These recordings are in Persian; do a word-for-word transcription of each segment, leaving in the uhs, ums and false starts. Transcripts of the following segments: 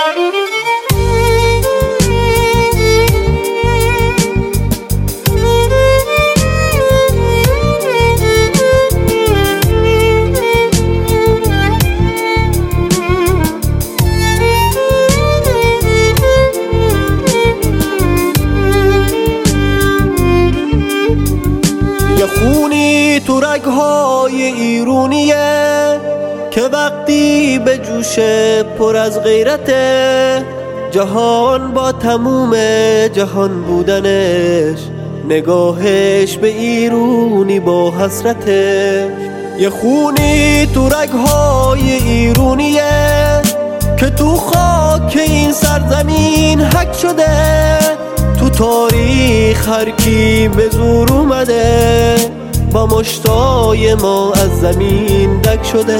یه خونی تو رگ‌های ایرونیه که وقتی به جوشه پر از غیرته، جهان با تموم جهان بودنش نگاهش به ایرونی با حسرته. یه خونی تو رگ‌های ایرونیه که تو خاک این سرزمین حک شده، تو تاریخ هر کی به زور اومده با مشتای ما از زمین دک شده.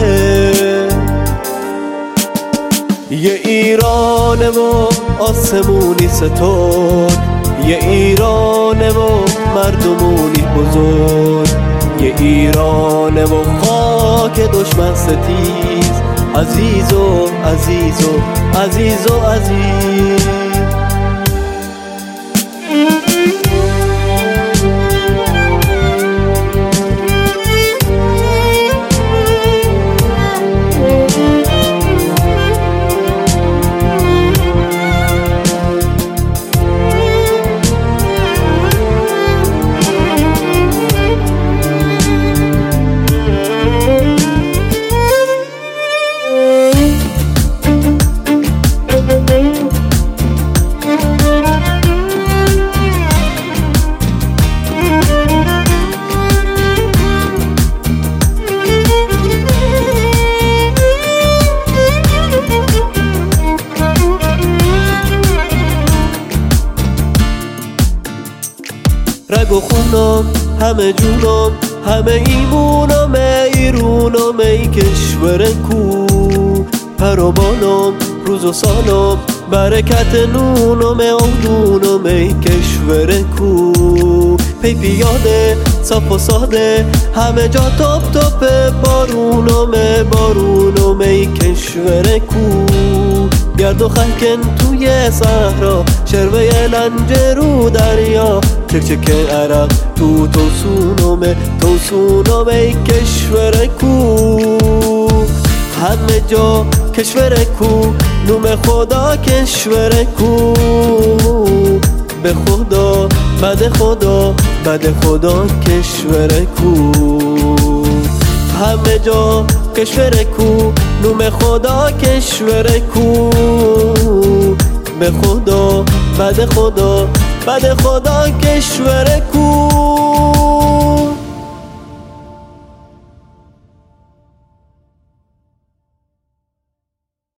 یه ایرانه و آسمونی ستود، یه ایرانه و مردمونی بزرگ، یه ایرانه و خاک دشمن ستیز، عزیز و عزیز و عزیز و عزیز. رگ و خونم همه جونم، همه ایمونم ایرونم، ای کشور کو پر و بالم روز و سالم، برکت نونم اودونم، ای کشور کو پی پیاده صاف و ساده، همه جا تاپ تاپ بارونم بارونم، ای کشور کو گرد و خلکن توی صحرا، شروه لنجرو دریا، چک چک عرق تو توسونم توسونم، ای کشور کو همه جا کشور کو، نوم خدا کشور کو، به خدا بد خدا بد خدا کشور کو، همه جا کشور کو، نوم خدا کشور کو، به خدا بد خدا بد خدا کشور کو.